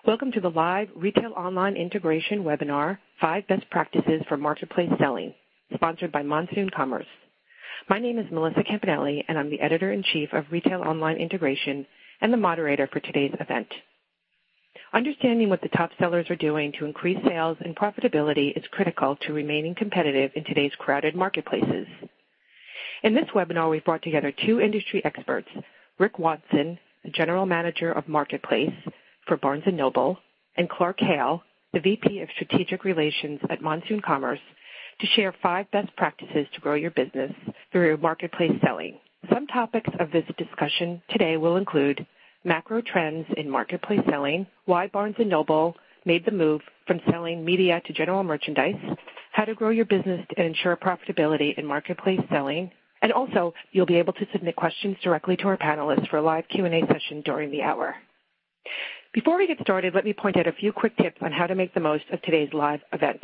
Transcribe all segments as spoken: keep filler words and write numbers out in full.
Welcome to the live Retail Online Integration webinar, Five Best Practices for Marketplace Selling, sponsored by Monsoon Commerce. My name is Melissa Campanelli, and I'm the Editor-in-Chief of Retail Online Integration and the moderator for today's event. Understanding what the top sellers are doing to increase sales and profitability is critical to remaining competitive in today's crowded marketplaces. In this webinar, we've brought together two industry experts, Rick Watson, the General Manager of Marketplace for Barnes and Noble, and Clark Hale, the V P of Strategic Relations at Monsoon Commerce, to share five best practices to grow your business through marketplace selling. Some topics of this discussion today will include macro trends in marketplace selling, why Barnes and Noble made the move from selling media to general merchandise, how to grow your business and ensure profitability in marketplace selling, and also you'll be able to submit questions directly to our panelists for a live Q and A session during the hour. Before we get started, let me point out a few quick tips on how to make the most of today's live event.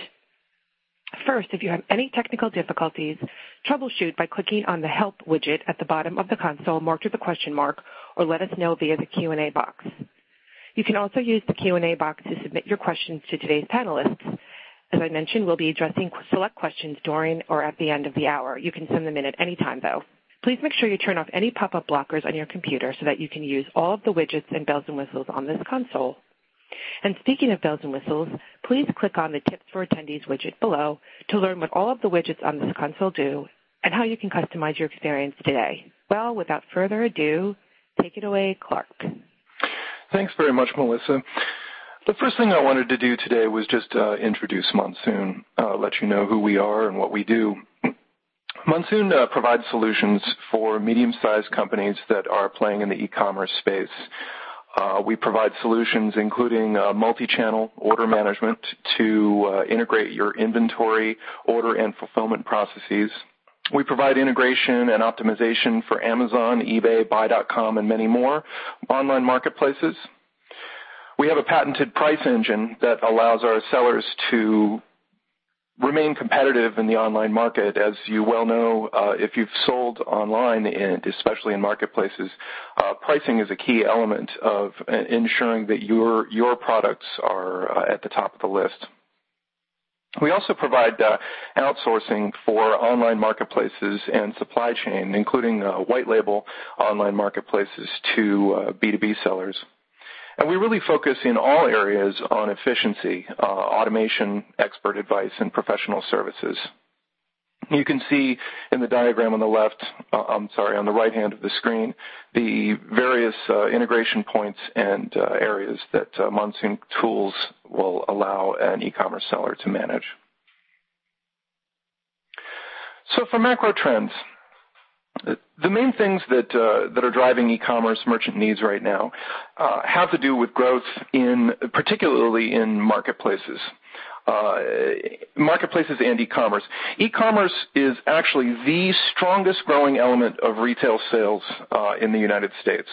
First, if you have any technical difficulties, troubleshoot by clicking on the Help widget at the bottom of the console marked with a question mark, or let us know via the Q and A box. You can also use the Q and A box to submit your questions to today's panelists. As I mentioned, we'll be addressing select questions during or at the end of the hour. You can send them in at any time, though. Please make sure you turn off any pop-up blockers on your computer so that you can use all of the widgets and bells and whistles on this console. And speaking of bells and whistles, please click on the Tips for Attendees widget below to learn what all of the widgets on this console do and how you can customize your experience today. Well, without further ado, take it away, Clark. Thanks very much, Melissa. The first thing I wanted to do today was just uh, introduce Monsoon, uh, let you know who we are and what we do. Monsoon uh, provides solutions for medium-sized companies that are playing in the e-commerce space. Uh, we provide solutions including uh, multi-channel order management to uh, integrate your inventory, order, and fulfillment processes. We provide integration and optimization for Amazon, eBay, buy dot com, and many more online marketplaces. We have a patented price engine that allows our sellers to remain competitive in the online market. As you well know, uh, if you've sold online, and especially in marketplaces, uh, pricing is a key element of uh, ensuring that your your products are uh, at the top of the list. We also provide uh, outsourcing for online marketplaces and supply chain, including uh, white label online marketplaces to uh, B two B sellers. And we really focus in all areas on efficiency, uh, automation, expert advice, and professional services. You can see in the diagram on the left, uh, I'm sorry, on the right hand of the screen, the various uh, integration points and uh, areas that uh, Monsoon Tools will allow an e-commerce seller to manage. So for macro trends, the main things that uh, that are driving e-commerce merchant needs right now uh, have to do with growth in, particularly in marketplaces, uh, marketplaces and e-commerce. E-commerce is actually the strongest growing element of retail sales uh, in the United States.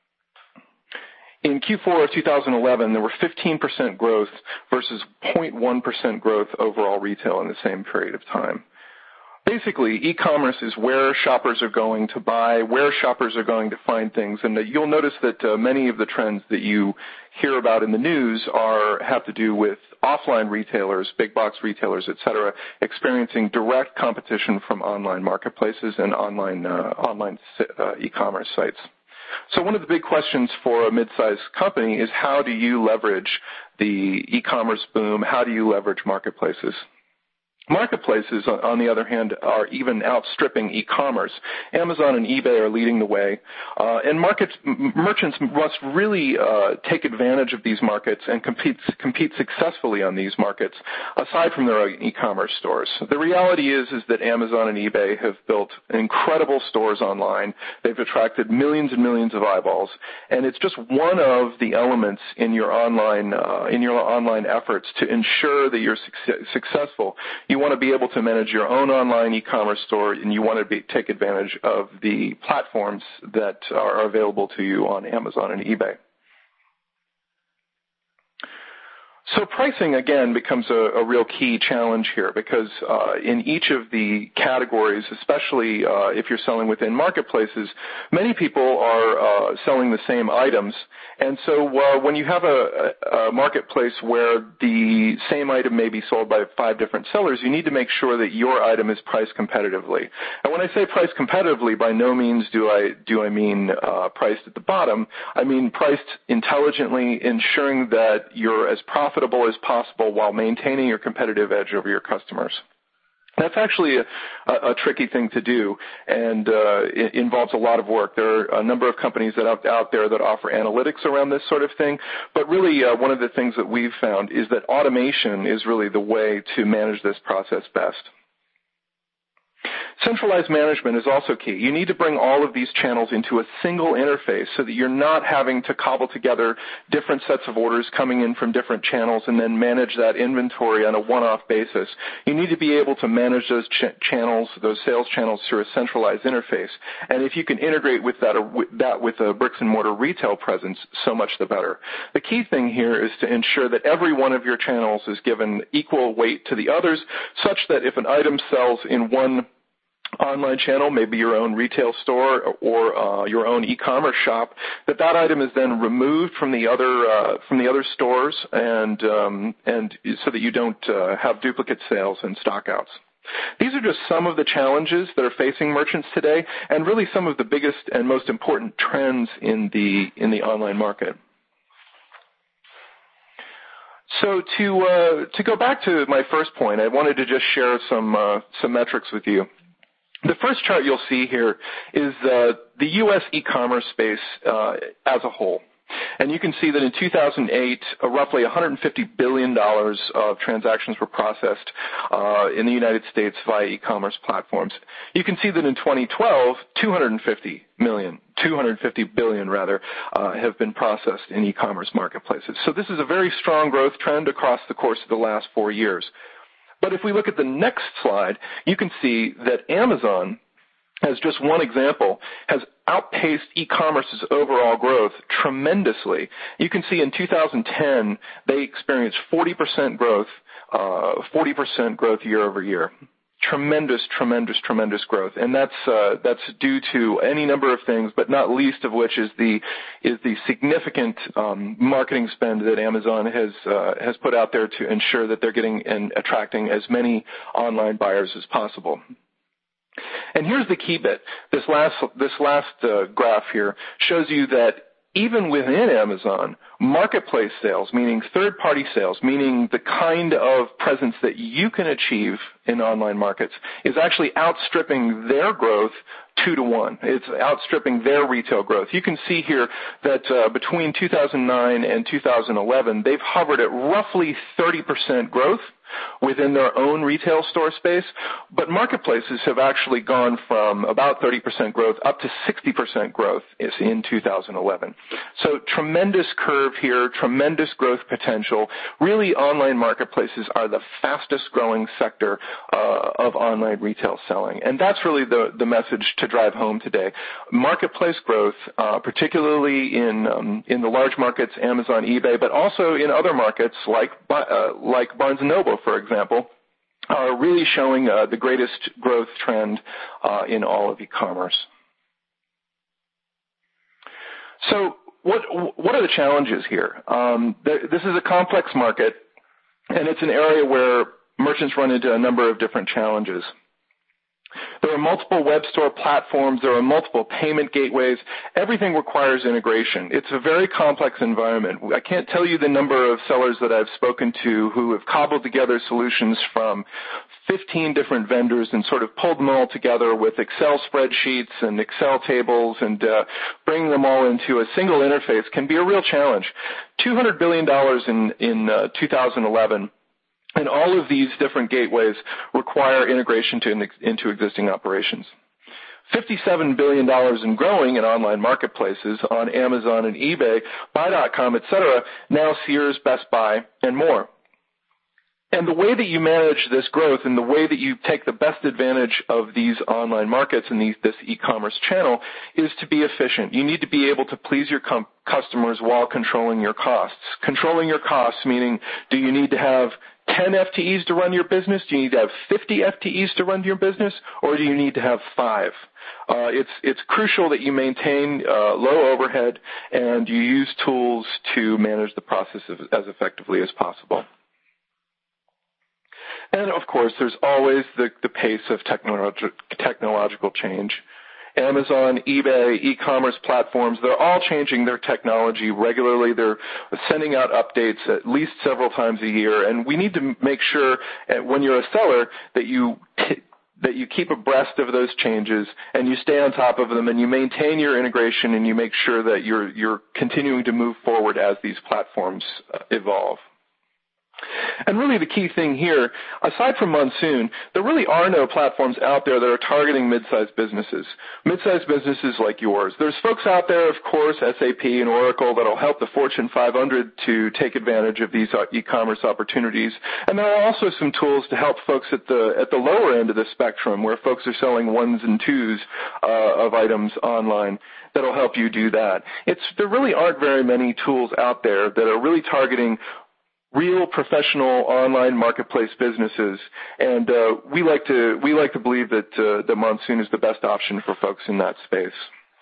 In Q four of two thousand eleven, there were fifteen percent growth versus zero point one percent growth overall retail in the same period of time. Basically, e-commerce is where shoppers are going to buy, where shoppers are going to find things, and you'll notice that uh, many of the trends that you hear about in the news are have to do with offline retailers, big box retailers, et cetera, experiencing direct competition from online marketplaces and online uh, online uh, e-commerce sites. So one of the big questions for a mid-sized company is how do you leverage the e-commerce boom? How do you leverage marketplaces? Marketplaces, on the other hand, are even outstripping e-commerce. Amazon and eBay are leading the way, uh, and markets, m- merchants must really uh, take advantage of these markets and compete, compete successfully on these markets, aside from their own e-commerce stores. The reality is, is that Amazon and eBay have built incredible stores online. They've attracted millions and millions of eyeballs, and it's just one of the elements in your online uh, in your online efforts to ensure that you're suc- successful. You want to be able to manage your own online e-commerce store, and you want to be, take advantage of the platforms that are available to you on Amazon and eBay. So pricing, again, becomes a, a real key challenge here because uh, in each of the categories, especially uh, if you're selling within marketplaces, many people are uh, selling the same items. And so uh, when you have a, a marketplace where the same item may be sold by five different sellers, you need to make sure that your item is priced competitively. And when I say priced competitively, by no means do I, do I mean uh, priced at the bottom. I mean priced intelligently, ensuring that you're as profitable as possible while maintaining your competitive edge over your customers. That's actually a, a, a tricky thing to do, and uh, it involves a lot of work. There are a number of companies that are out there that offer analytics around this sort of thing, but really uh, one of the things that we've found is that automation is really the way to manage this process best. Centralized management is also key. You need to bring all of these channels into a single interface so that you're not having to cobble together different sets of orders coming in from different channels and then manage that inventory on a one-off basis. You need to be able to manage those ch- channels, those sales channels through a centralized interface. And if you can integrate with that, or with that with a bricks and mortar retail presence, so much the better. The key thing here is to ensure that every one of your channels is given equal weight to the others, such that if an item sells in one online channel, maybe your own retail store or uh, your own e-commerce shop, that that item is then removed from the other uh, from the other stores, and um, and so that you don't uh, have duplicate sales and stockouts. These are just some of the challenges that are facing merchants today, and really some of the biggest and most important trends in the in the online market. So to uh, to go back to my first point, I wanted to just share some uh, some metrics with you. The first chart you'll see here is uh, the U S e-commerce space uh, as a whole. And you can see that in two thousand eight, uh, roughly one hundred fifty billion dollars of transactions were processed uh, in the United States via e-commerce platforms. You can see that in twenty twelve, two hundred fifty million, two hundred fifty billion rather, uh, have been processed in e-commerce marketplaces. So this is a very strong growth trend across the course of the last four years. But if we look at the next slide, you can see that Amazon, as just one example, has outpaced e-commerce's overall growth tremendously. You can see in two thousand ten, they experienced forty percent growth, uh, forty percent growth year over year. Tremendous, tremendous, tremendous growth, and that's uh, that's due to any number of things, but not least of which is the is the significant um, marketing spend that Amazon has uh, has put out there to ensure that they're getting and attracting as many online buyers as possible. And here's the key bit. This last this last uh, graph here shows you that even within Amazon, marketplace sales, meaning third-party sales, meaning the kind of presence that you can achieve in online markets, is actually outstripping their growth two to one. It's outstripping their retail growth. You can see here that uh, between two thousand nine and two thousand eleven, they've hovered at roughly thirty percent growth within their own retail store space, but marketplaces have actually gone from about thirty percent growth up to sixty percent growth in two thousand eleven. So tremendous curve here, tremendous growth potential. Really, online marketplaces are the fastest growing sector uh, of online retail selling, and that's really the, the message to drive home today. Marketplace growth, uh, particularly in um, in the large markets, Amazon, eBay, but also in other markets like uh, like Barnes and Noble, for example, are really showing uh, the greatest growth trend uh, in all of e-commerce. So what what are the challenges here? Um, th- this is a complex market, and it's an area where merchants run into a number of different challenges. There are multiple web store platforms. There are multiple payment gateways. Everything requires integration. It's a very complex environment. I can't tell you the number of sellers that I've spoken to who have cobbled together solutions from fifteen different vendors and sort of pulled them all together with Excel spreadsheets and Excel tables, and uh, bringing them all into a single interface can be a real challenge. two hundred billion dollars in, in uh, two thousand eleven. And all of these different gateways require integration to, into existing operations. fifty-seven billion dollars and growing in online marketplaces on Amazon and eBay, buy dot com, et cetera, now Sears, Best Buy, and more. And the way that you manage this growth and the way that you take the best advantage of these online markets and these, this e-commerce channel is to be efficient. You need to be able to please your com- customers while controlling your costs. Controlling your costs meaning, do you need to have ten F T Es to run your business? Do you need to have fifty F T Es to run your business? Or do you need to have five? Uh, it's, it's crucial that you maintain uh, low overhead and you use tools to manage the process as effectively as possible. And, of course, there's always the, the pace of technologi- technological change. Amazon, eBay, e-commerce platforms, they're all changing their technology regularly. They're sending out updates at least several times a year. And we need to make sure when you're a seller that you t- that you keep abreast of those changes and you stay on top of them and you maintain your integration and you make sure that you're, you're continuing to move forward as these platforms uh, evolve. And really the key thing here, aside from Monsoon, there really are no platforms out there that are targeting mid-sized businesses, mid-sized businesses like yours. There's folks out there, of course, S A P and Oracle, that will help the Fortune five hundred to take advantage of these e-commerce opportunities. And there are also some tools to help folks at the at the lower end of the spectrum where folks are selling ones and twos uh, of items online that will help you do that. It's, there really aren't very many tools out there that are really targeting real professional online marketplace businesses, and uh, we like to we like to believe that uh, the Monsoon is the best option for folks in that space.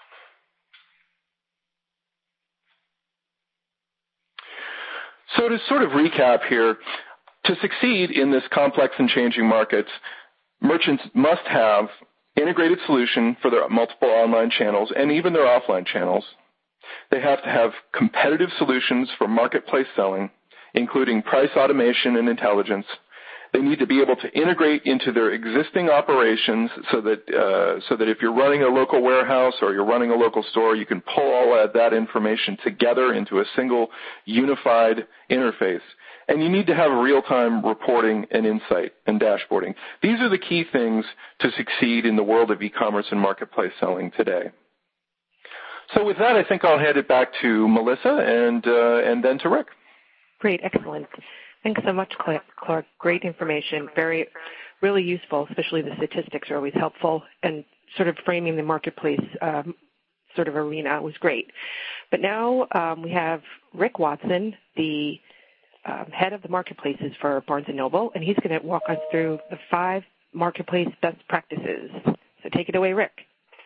So to sort of recap here, to succeed in this complex and changing markets, merchants must have integrated solution for their multiple online channels and even their offline channels. They have to have competitive solutions for marketplace selling, including price automation and intelligence. They need to be able to integrate into their existing operations so that uh, so that if you're running a local warehouse or you're running a local store, you can pull all of that information together into a single unified interface. And you need to have real-time reporting and insight and dashboarding. These are the key things to succeed in the world of e-commerce and marketplace selling today. So with that, I think I'll hand it back to Melissa and uh, and then to Rick. Great, excellent. Thanks so much, Clark. Great information, very, really useful, especially the statistics are always helpful, and sort of framing the marketplace um, sort of arena was great. But now um, we have Rick Watson, the um, head of the marketplaces for Barnes and Noble, and he's going to walk us through the five marketplace best practices. So take it away, Rick.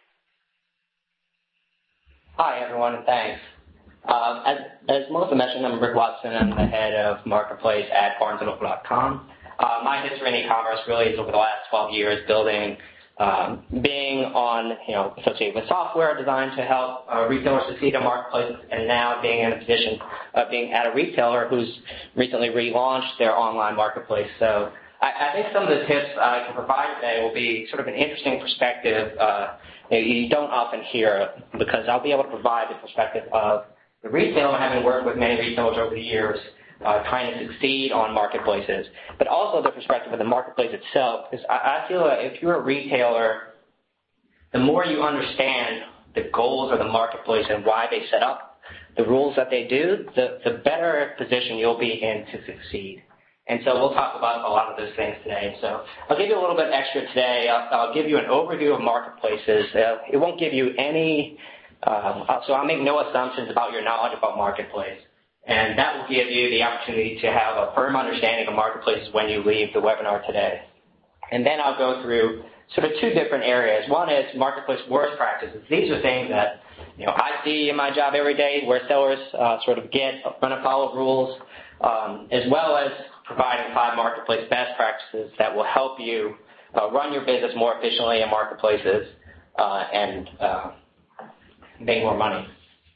Hi, everyone, and thanks. Uh, as, as Melissa mentioned, I'm Rick Watson. I'm the head of Marketplace at barnes and noble dot com. Uh, my history in e-commerce really is over the last twelve years building, um, being on, you know, associated with software designed to help uh, retailers succeed in marketplaces, and now being in a position of being at a retailer who's recently relaunched their online marketplace. So I, I think some of the tips I can provide today will be sort of an interesting perspective uh, you don't often hear, because I'll be able to provide the perspective of the retailer, having worked with many retailers over the years, uh, trying to succeed on marketplaces, but also the perspective of the marketplace itself. Because I, I feel that if you're a retailer, the more you understand the goals of the marketplace and why they set up the rules that they do, the, the better position you'll be in to succeed. And so we'll talk about a lot of those things today. So I'll give you a little bit extra today. I'll, I'll give you an overview of marketplaces. Uh, it won't give you any Um, so I'll make no assumptions about your knowledge about marketplace, and that will give you the opportunity to have a firm understanding of marketplaces when you leave the webinar today. And then I'll go through sort of two different areas. One is marketplace worst practices. These are things that, you know, I see in my job every day where sellers uh, sort of get run afoul of rules, um, as well as providing five marketplace best practices that will help you uh, run your business more efficiently in marketplaces uh, and uh, make more money.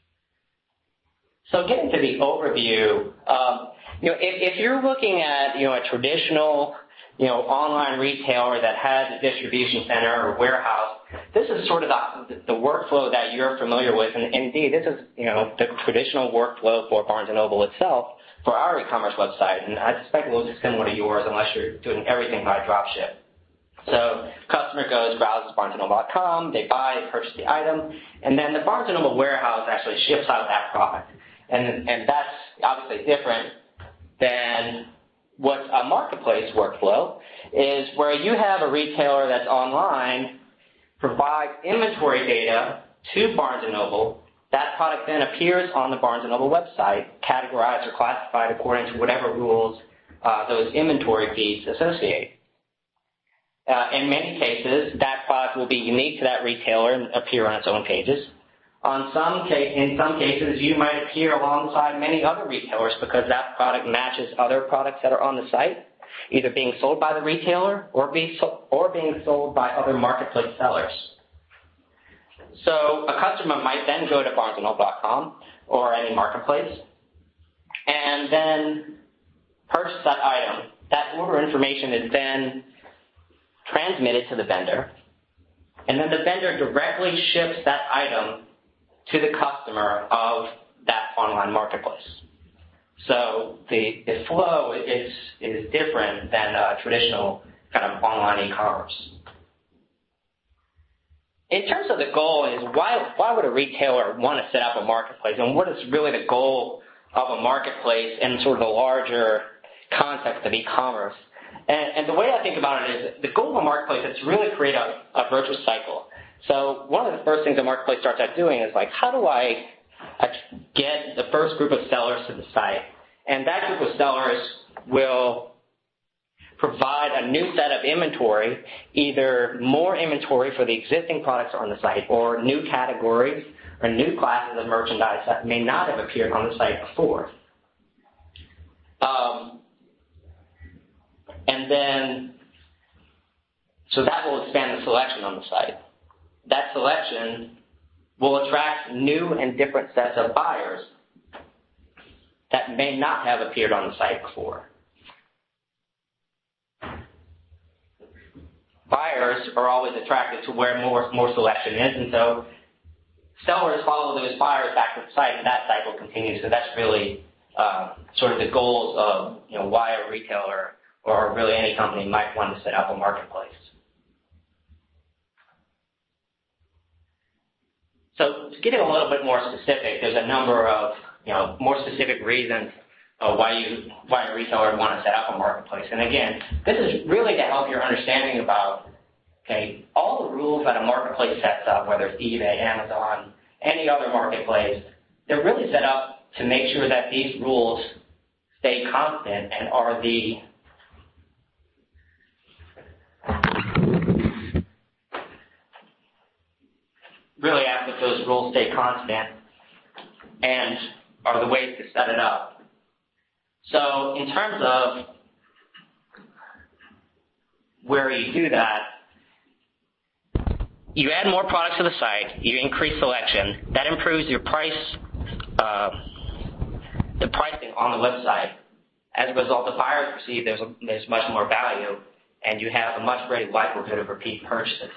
So getting to the overview, um, you know, if, if you're looking at, you know, a traditional, you know, online retailer that has a distribution center or warehouse, this is sort of the, the workflow that you're familiar with, and indeed, this is, you know, the traditional workflow for Barnes and Noble itself for our e-commerce website, and I suspect it will be similar to yours unless you're doing everything by dropship. So customer goes, browses barnes and noble dot com, they buy, they purchase the item, and then the Barnes and Noble warehouse actually ships out that product. And, and that's obviously different than what's a marketplace workflow is where you have a retailer that's online, provides inventory data to Barnes and Noble. That product then appears on the Barnes and Noble website, categorized or classified according to whatever rules uh, those inventory feeds associate. Uh, in many cases, that product will be unique to that retailer and appear on its own pages. On some case, in some cases, you might appear alongside many other retailers because that product matches other products that are on the site, either being sold by the retailer or, be so, or being sold by other marketplace sellers. So a customer might then go to barnes and noble dot com or any marketplace and then purchase that item. That order information is then transmitted to the vendor, and then the vendor directly ships that item to the customer of that online marketplace. So the, the flow is, is different than a traditional kind of online e-commerce. In terms of the goal is why, why would a retailer want to set up a marketplace, and what is really the goal of a marketplace in sort of the larger context of e-commerce? And, and the way I think about it is the goal of a marketplace is to really create a, a virtuous cycle. So one of the first things a marketplace starts out doing is like, how do I get the first group of sellers to the site? And that group of sellers will provide a new set of inventory, either more inventory for the existing products on the site or new categories or new classes of merchandise that may not have appeared on the site before. Um, and then, so that will expand the selection on the site. That selection will attract new and different sets of buyers that may not have appeared on the site before. Buyers are always attracted to where more, more selection is, and so sellers follow those buyers back to the site, and that cycle continues. So that's really uh, sort of the goals of you know why a retailer or really any company might want to set up a marketplace. So to get a little bit more specific, there's a number of you know more specific reasons uh, why you why a retailer would want to set up a marketplace. And again, this is really to help your understanding about okay all the rules that a marketplace sets up, whether it's eBay, Amazon, any other marketplace. They're really set up to make sure that these rules stay constant and are the really ask that those rules stay constant and are the ways to set it up. So in terms of where you do that, you add more products to the site, you increase selection, that improves your price, uh, the pricing on the website. As a result, the buyers perceive there's, a, there's much more value, and you have a much greater likelihood of repeat purchases.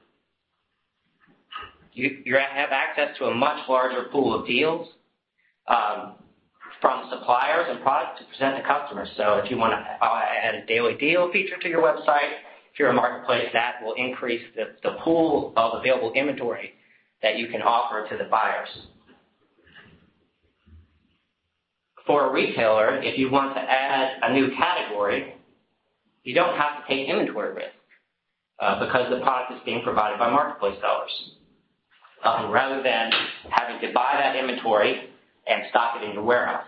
You, you have access to a much larger pool of deals um, from suppliers and products to present to customers. So if you want to add a daily deal feature to your website, if you're a marketplace, that will increase the, the pool of available inventory that you can offer to the buyers. For a retailer, if you want to add a new category, you don't have to take inventory risk uh, because the product is being provided by marketplace sellers. Um, rather than having to buy that inventory and stock it in your warehouse.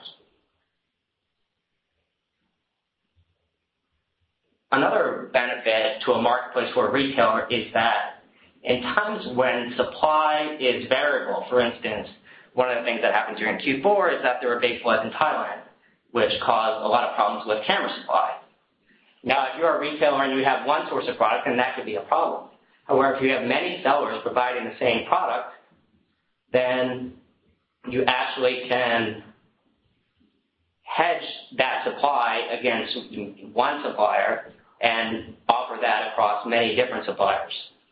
Another benefit to a marketplace for a retailer is that in times when supply is variable, for instance, one of the things that happened during Q four is that there were big floods in Thailand, which caused a lot of problems with camera supply. Now, if you're a retailer and you have one source of product, then that could be a problem. However, if you have many sellers providing the same product, then you actually can hedge that supply against one supplier and offer that across many different suppliers.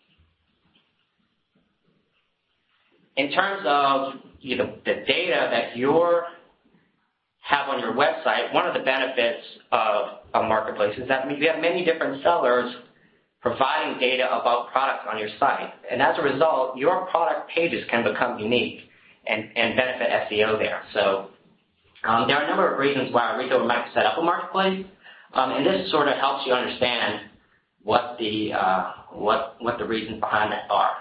In terms of you know, the data that you have on your website, one of the benefits of a marketplace is that you have many different sellers providing data about products on your site. And as a result, your product pages can become unique and, and benefit S E O there. So um, there are a number of reasons why a retailer might set up a marketplace. Um, and this sort of helps you understand what the uh, what what the reasons behind that are.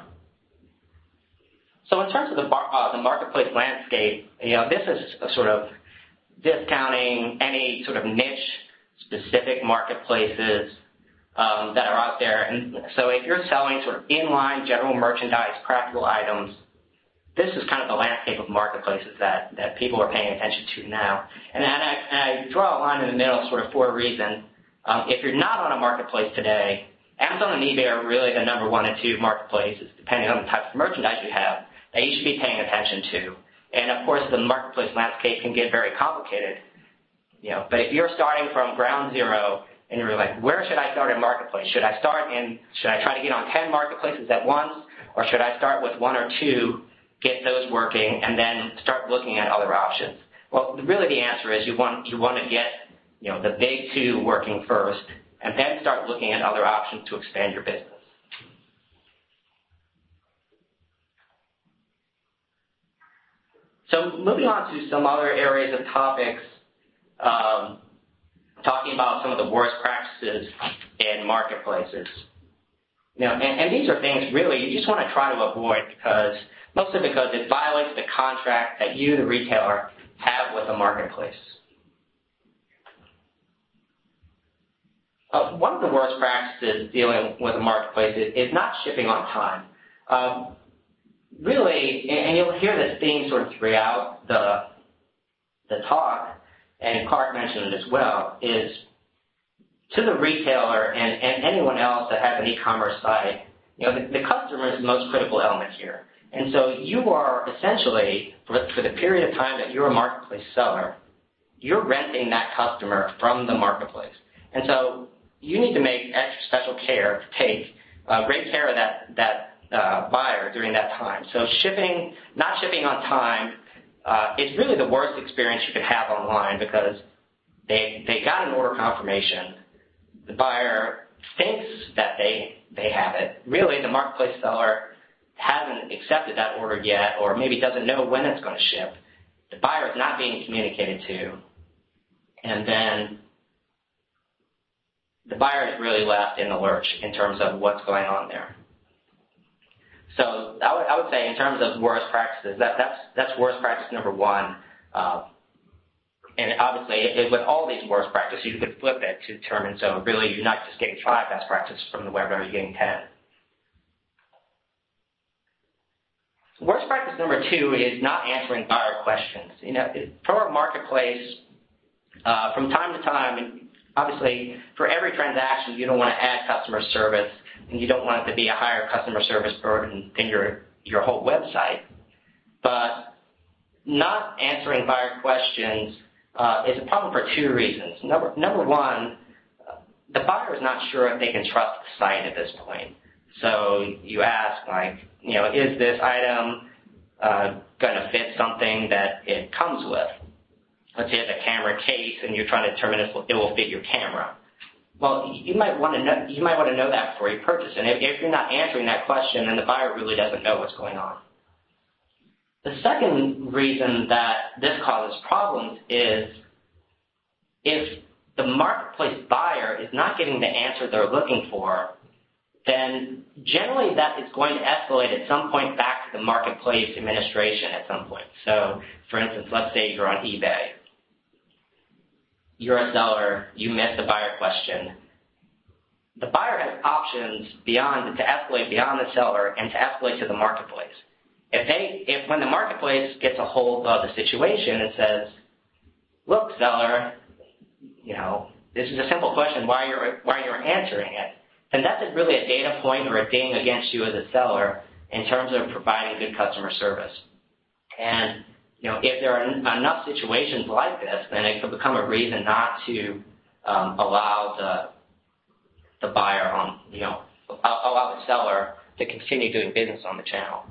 So in terms of the bar, uh, the marketplace landscape, you know, this is a sort of discounting any sort of niche specific marketplaces um, that are out there. And so if you're selling sort of inline general merchandise, practical items, this is kind of the landscape of marketplaces that, that people are paying attention to now. And, and, I, and I draw a line in the middle sort of for a reason. Um, if you're not on a marketplace today, Amazon and eBay are really the number one and two marketplaces, depending on the type of merchandise you have, that you should be paying attention to. And of course, the marketplace landscape can get very complicated. You know, but if you're starting from ground zero and you're like, where should I start a marketplace? Should I start in? Should I try to get on ten marketplaces at once, or should I start with one or two, get those working, and then start looking at other options? Well, really, the answer is you want you want to get you know the big two working first, and then start looking at other options to expand your business. So moving on to some other areas of topics, um, talking about some of the worst practices in marketplaces. You know, and, and these are things really you just want to try to avoid because mostly because it violates the contract that you, the retailer, have with the marketplace. Uh, one of the worst practices dealing with a marketplace is, is not shipping on time. Um, really, and you'll hear this theme sort of throughout the, the talk, and Clark mentioned it as well, is to the retailer and, and anyone else that has an e-commerce site, you know, the, the customer is the most critical element here. And so you are essentially, for, for the period of time that you're a marketplace seller, you're renting that customer from the marketplace. And so you need to make extra special care to take uh, great care of that, that uh, buyer during that time. So shipping, not shipping on time, uh, is really the worst experience you could have online because they, they got an order confirmation. The buyer thinks that they, they have it. Really, the marketplace seller hasn't accepted that order yet, or maybe doesn't know when it's going to ship. The buyer is not being communicated to, and then the buyer is really left in the lurch in terms of what's going on there. So I would, I would say in terms of worst practices, that, that's, that's worst practice number one. Uh, and obviously, it, with all these worst practices, you could flip it to determine, so really you're not just getting five best practices from the webinar, you're getting ten. Worst practice number two is not answering buyer questions. You know, for a marketplace, uh, from time to time, and obviously for every transaction, you don't want to add customer service, and you don't want it to be a higher customer service burden than your your whole website. But not answering buyer questions uh, is a problem for two reasons. Number number one, uh, the buyer is not sure if they can trust the site at this point. So you ask, like, you know, is this item uh, going to fit something that it comes with? Let's say it's a camera case, and you're trying to determine if it will fit your camera. Well, you might want to know. You might want to know that before you purchase. And if, if you're not answering that question, then the buyer really doesn't know what's going on. The second reason that this causes problems is if the marketplace buyer is not getting the answer they're looking for, then generally that is going to escalate at some point back to the marketplace administration at some point. So, for instance, let's say you're on eBay. You're a seller, you missed the buyer question. The buyer has options beyond to escalate beyond the seller and to escalate to the marketplace. If they, if when the marketplace gets a hold of the situation and says, "Look, seller, you know, this is a simple question. Why you're why you're answering it?" then that's really a data point or a ding against you as a seller in terms of providing good customer service. And you know, if there are enough situations like this, then it could become a reason not to um, allow the the buyer on, you know, allow the seller to continue doing business on the channel.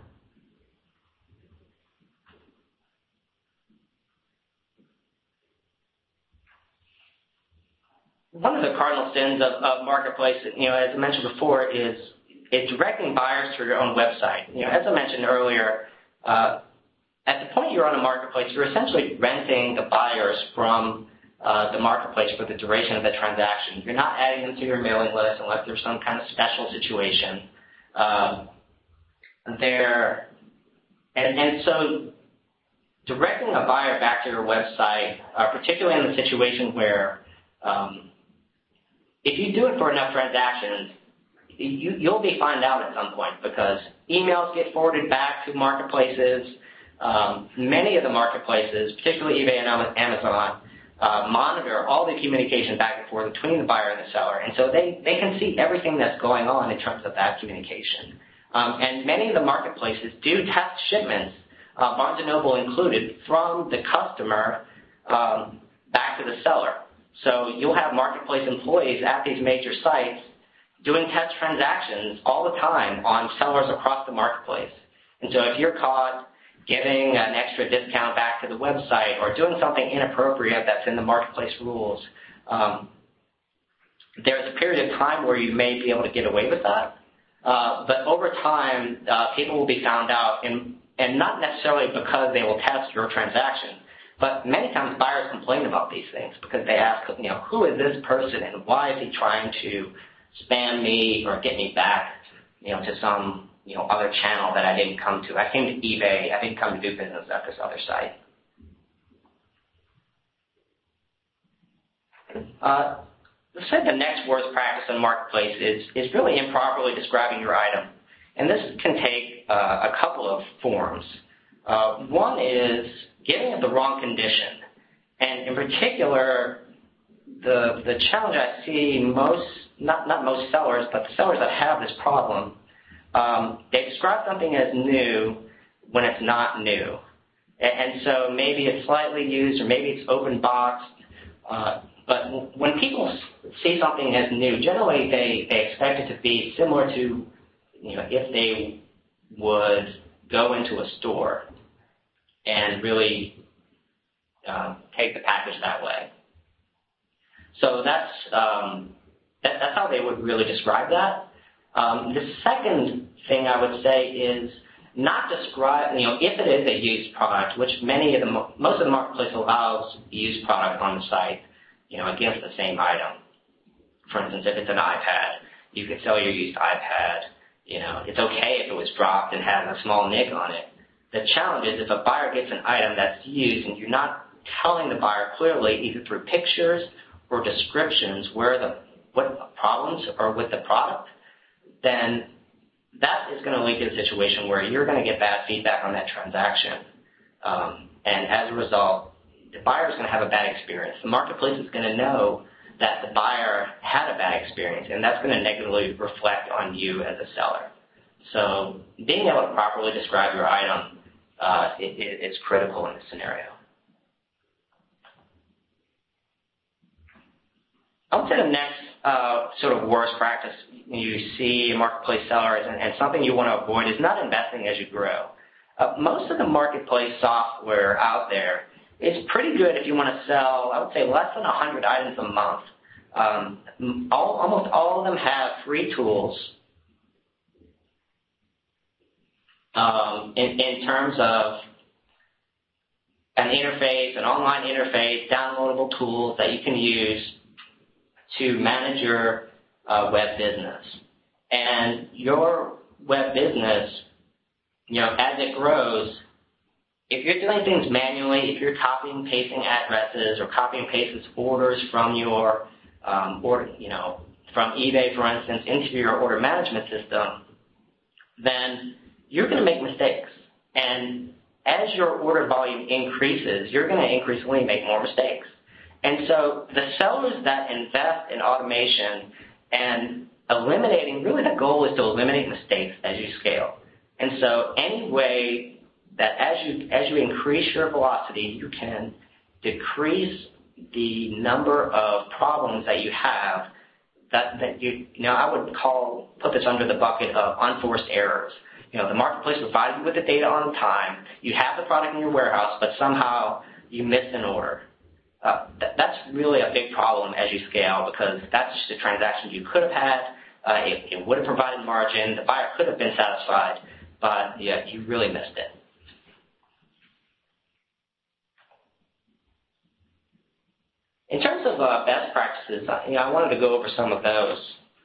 One of the cardinal sins of, of marketplace, you know, as I mentioned before, is is directing buyers to your own website. You know, as I mentioned earlier, uh, at the point you're on a marketplace, you're essentially renting the buyers from uh, the marketplace for the duration of the transaction. You're not adding them to your mailing list unless there's some kind of special situation. Um, there, and, and so directing a buyer back to your website, uh, particularly in the situation where um, if you do it for enough transactions, you, you'll be found out at some point because emails get forwarded back to marketplaces. Um, many of the marketplaces, particularly eBay and Amazon, uh, monitor all the communication back and forth between the buyer and the seller. And so they, they can see everything that's going on in terms of that communication. Um, and many of the marketplaces do test shipments, uh, Barnes and Noble included, from the customer um, back to the seller. So you'll have marketplace employees at these major sites doing test transactions all the time on sellers across the marketplace. And so if you're caught giving an extra discount back to the website or doing something inappropriate that's in the marketplace rules, um, there's a period of time where you may be able to get away with that. Uh, but over time, uh, people will be found out, and, and not necessarily because they will test your transaction, but many times buyers complain about these things because they ask, you know, who is this person and why is he trying to spam me or get me back, you know, to some, you know, other channel that I didn't come to. I came to eBay. I didn't come to do business at this other site. Uh, let's say the next worst practice in Marketplace is, is really improperly describing your item. And this can take uh, a couple of forms. Uh, one is giving it the wrong condition. And in particular, the, the challenge I see most, not, not most sellers, but the sellers that have this problem, Um, they describe something as new when it's not new. And, and so maybe it's slightly used or maybe it's open boxed. Uh, but when people see something as new, generally they, they expect it to be similar to, you know, if they would go into a store and really uh, take the package that way. So that's, um, that, that's how they would really describe that. Um, the second thing I would say is not describe, you know, if it is a used product, which many of the, most of the marketplace allows used product on the site, you know, against the same item. For instance, if it's an iPad, you could sell your used iPad. You know, it's okay if it was dropped and has a small nick on it. The challenge is if a buyer gets an item that's used and you're not telling the buyer clearly, either through pictures or descriptions, where the what problems are with the product, then that is going to lead to a situation where you're going to get bad feedback on that transaction. Um, and as a result, the buyer is going to have a bad experience. The marketplace is going to know that the buyer had a bad experience, and that's going to negatively reflect on you as a seller. So being able to properly describe your item uh, is critical in this scenario. I would say the next uh, sort of worst practice you see in marketplace sellers and, and something you want to avoid is not investing as you grow. Uh, most of the marketplace software out there is pretty good if you want to sell, I would say, less than one hundred items a month. Um, all, almost all of them have free tools um, in, in terms of an interface, an online interface, downloadable tools that you can use to manage your uh, web business. And your web business, you know, as it grows, if you're doing things manually, if you're copying and pasting addresses or copying and pasting orders from your, um, or, you know, from eBay, for instance, into your order management system, then you're going to make mistakes. And as your order volume increases, you're going to increasingly make more mistakes. And so the sellers that invest in automation and eliminating, really the goal is to eliminate mistakes as you scale. And so any way that as you as you increase your velocity, you can decrease the number of problems that you have that, that you, you know, I would call, put this under the bucket of unforced errors. You know, the marketplace provided you with the data on time, you have the product in your warehouse, but somehow you missed an order. Uh, th- that's really a big problem as you scale because that's just a transaction you could have had. Uh, it, it would have provided margin. The buyer could have been satisfied, but yeah, you really missed it. In terms of uh, best practices, you know, I wanted to go over some of those.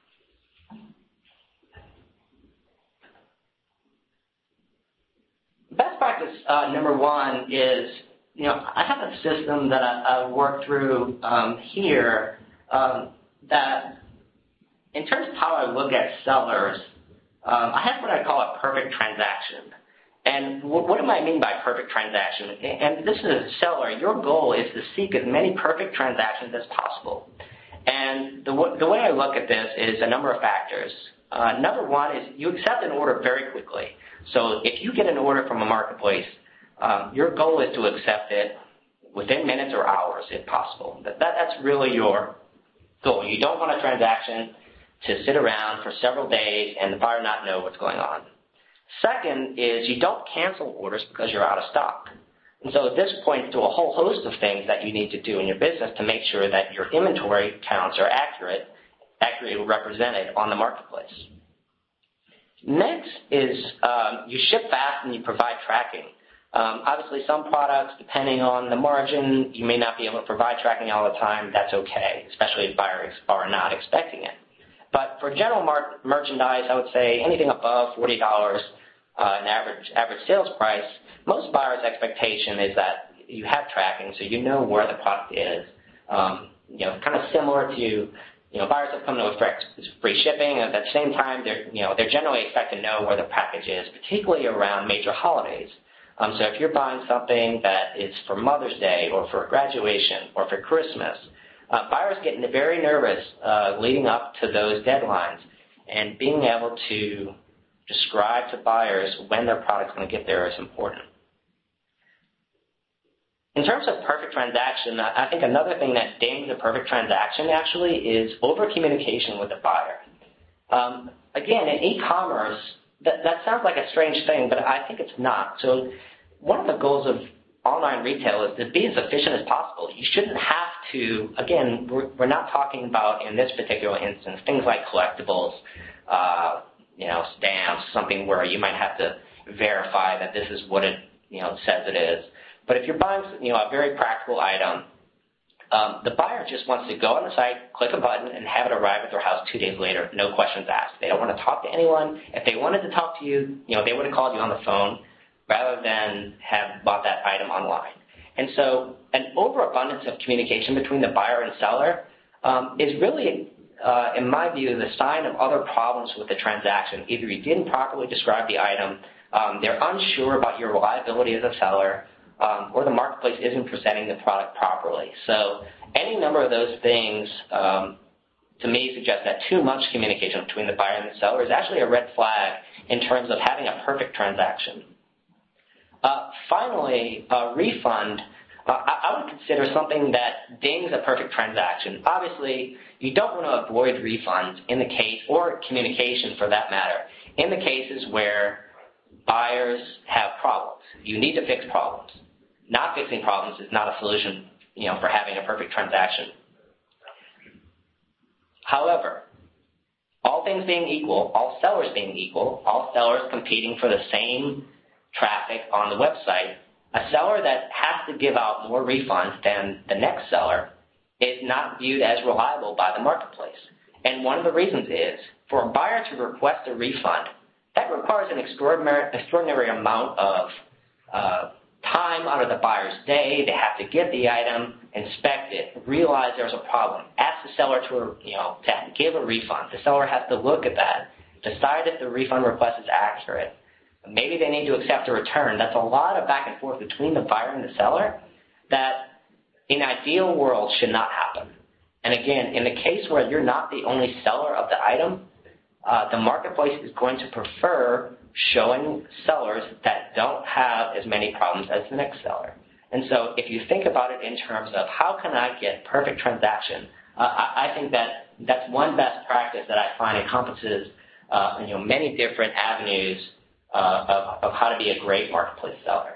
Best practice uh, number one is, you know, I have a system that I, I work through um, here um, that, in terms of how I look at sellers, um, I have what I call a perfect transaction. And what, what do I mean by perfect transaction? And this is a seller. Your goal is to seek as many perfect transactions as possible. And the, w- the way I look at this is a number of factors. Uh, number one is you accept an order very quickly. So if you get an order from a marketplace, um, your goal is to accept it within minutes or hours, if possible. That, that, that's really your goal. You don't want a transaction to sit around for several days and the buyer not know what's going on. Second is you don't cancel orders because you're out of stock. And so this points to a whole host of things that you need to do in your business to make sure that your inventory counts are accurate, accurately represented on the marketplace. Next is um, you ship fast and you provide tracking. Um, obviously, some products, depending on the margin, you may not be able to provide tracking all the time. That's okay, especially if buyers are not expecting it. But for general mar- merchandise, I would say anything above forty dollars uh, an average average sales price, most buyers' expectation is that you have tracking so you know where the product is. Um, you know, kind of similar to, you know, buyers have come to with free shipping. At the same time, they're, you know, they're generally expect to know where the package is, particularly around major holidays. Um, so if you're buying something that is for Mother's Day or for graduation or for Christmas, uh, buyers get very nervous uh, leading up to those deadlines, and being able to describe to buyers when their product's going to get there is important. In terms of perfect transaction, I think another thing that dings a perfect transaction actually is over-communication with the buyer. Um, again, in e-commerce, that, that sounds like a strange thing, but I think it's not. So one of the goals of online retail is to be as efficient as possible. You shouldn't have to, again, we're, we're not talking about, in this particular instance, things like collectibles, uh, you know, stamps, something where you might have to verify that this is what it, you know, says it is. But if you're buying, you know, a very practical item, um, the buyer just wants to go on the site, click a button, and have it arrive at their house two days later, no questions asked. They don't want to talk to anyone. If they wanted to talk to you, you know, they would have called you on the phone rather than have bought that item online. And so an overabundance of communication between the buyer and seller um, is really, uh, in my view, the sign of other problems with the transaction. Either you didn't properly describe the item, um, they're unsure about your reliability as a seller, Um, or the marketplace isn't presenting the product properly. So any number of those things, um, to me, suggest that too much communication between the buyer and the seller is actually a red flag in terms of having a perfect transaction. Uh, finally, a refund, uh, I, I would consider something that dings a perfect transaction. Obviously, you don't want to avoid refunds in the case, or communication for that matter, in the cases where buyers have problems. You need to fix problems. Not fixing problems is not a solution, you know, for having a perfect transaction. However, all things being equal, all sellers being equal, all sellers competing for the same traffic on the website, a seller that has to give out more refunds than the next seller is not viewed as reliable by the marketplace. And one of the reasons is, for a buyer to request a refund, that requires an extraordinary, extraordinary amount of uh, time out of the buyer's day. They have to get the item, inspect it, realize there's a problem, ask the seller to, you know, to give a refund. The seller has to look at that, decide if the refund request is accurate. Maybe they need to accept a return. That's a lot of back and forth between the buyer and the seller that, in an ideal world, should not happen. And again, in the case where you're not the only seller of the item, uh, the marketplace is going to prefer showing sellers that don't have as many problems as the next seller. And so if you think about it in terms of how can I get perfect transaction, uh, I, I think that that's one best practice that I find encompasses uh, you know, many different avenues uh, of, of how to be a great marketplace seller.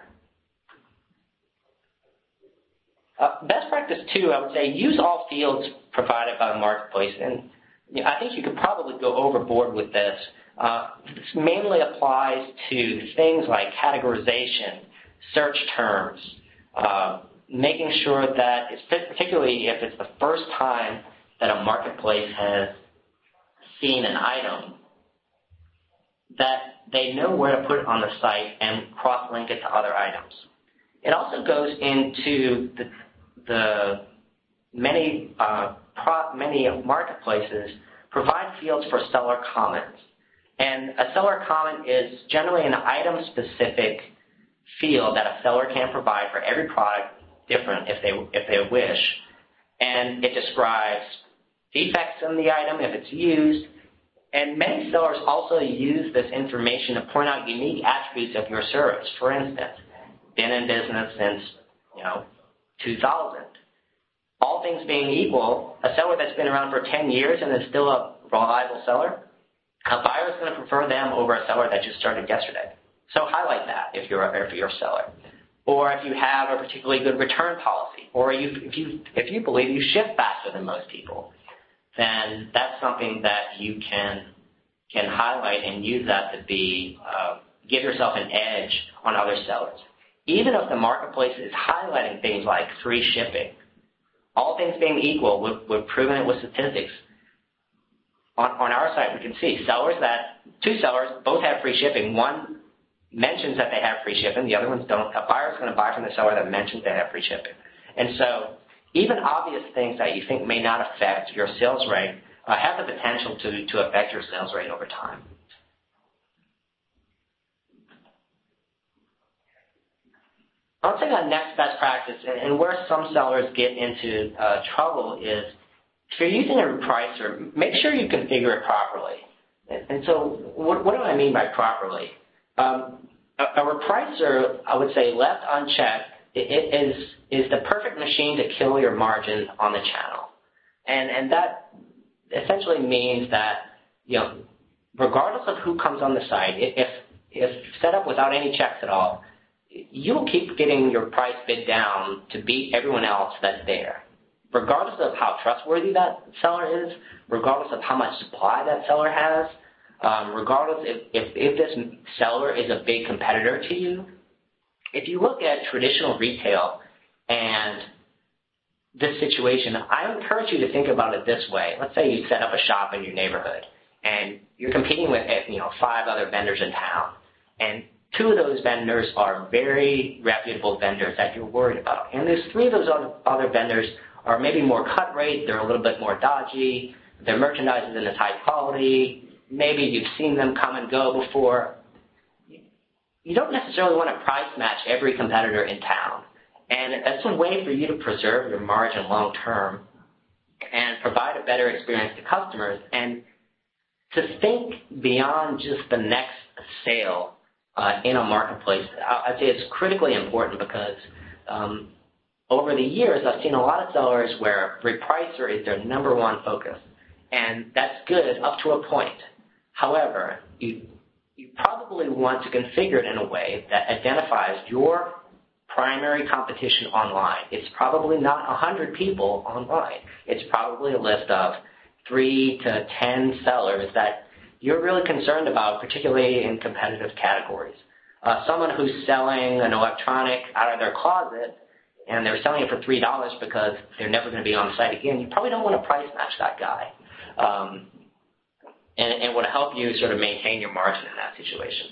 Uh, best practice two, I would say, use all fields provided by the marketplace. And you know, I think you could probably go overboard with this. Uh, this mainly applies to things like categorization, search terms, uh, making sure that, it's particularly if it's the first time that a marketplace has seen an item, that they know where to put it on the site and cross-link it to other items. It also goes into the, the many, uh, pro, many marketplaces provide fields for seller comments. And a seller comment is generally an item-specific field that a seller can provide for every product, different if they, if they wish. And it describes defects in the item, if it's used. And many sellers also use this information to point out unique attributes of your service. For instance, been in business since, you know, two thousand. All things being equal, a seller that's been around for ten years and is still a reliable seller, a buyer is going to prefer them over a seller that just started yesterday. So highlight that if you're a, if you're a seller. Or if you have a particularly good return policy, or you, if you if you believe you ship faster than most people, then that's something that you can can highlight and use that to be uh, give yourself an edge on other sellers. Even if the marketplace is highlighting things like free shipping, all things being equal, we've, we've proven it with statistics. On, on our site, we can see sellers that, two sellers both have free shipping. One mentions that they have free shipping, the other ones don't. A buyer is going to buy from the seller that mentions they have free shipping. And so even obvious things that you think may not affect your sales rate uh, have the potential to, to affect your sales rate over time. I'll take on next best practice, and where some sellers get into uh, trouble is if you're using a repricer, make sure you configure it properly. And so what, what do I mean by properly? Um, a, a repricer, I would say, left unchecked, it, it is, is the perfect machine to kill your margin on the channel. And, and that essentially means that, you know, regardless of who comes on the site, if, if set up without any checks at all, you'll keep getting your price bid down to beat everyone else that's there. Regardless of how trustworthy that seller is, regardless of how much supply that seller has, um, regardless if, if, if this seller is a big competitor to you, if you look at traditional retail and this situation, I encourage you to think about it this way. Let's say you set up a shop in your neighborhood and you're competing with, you know, five other vendors in town, and two of those vendors are very reputable vendors that you're worried about. And there's three of those other vendors are maybe more cut rate, they're a little bit more dodgy, their merchandise isn't as high quality, maybe you've seen them come and go before. You don't necessarily want to price match every competitor in town. And it's a way for you to preserve your margin long term and provide a better experience to customers, and to think beyond just the next sale uh, in a marketplace. I'd say it's critically important because um, over the years I've seen a lot of sellers where repricer is their number one focus, and that's good up to a point. However, you you probably want to configure it in a way that identifies your primary competition online. It's probably not one hundred people online. It's probably a list of three to ten sellers that you're really concerned about, particularly in competitive categories. Uh, someone who's selling an electronic out of their closet and they're selling it for three dollars because they're never going to be on the site again, you probably don't want to price match that guy. Um, and, and it would help you sort of maintain your margin in that situation.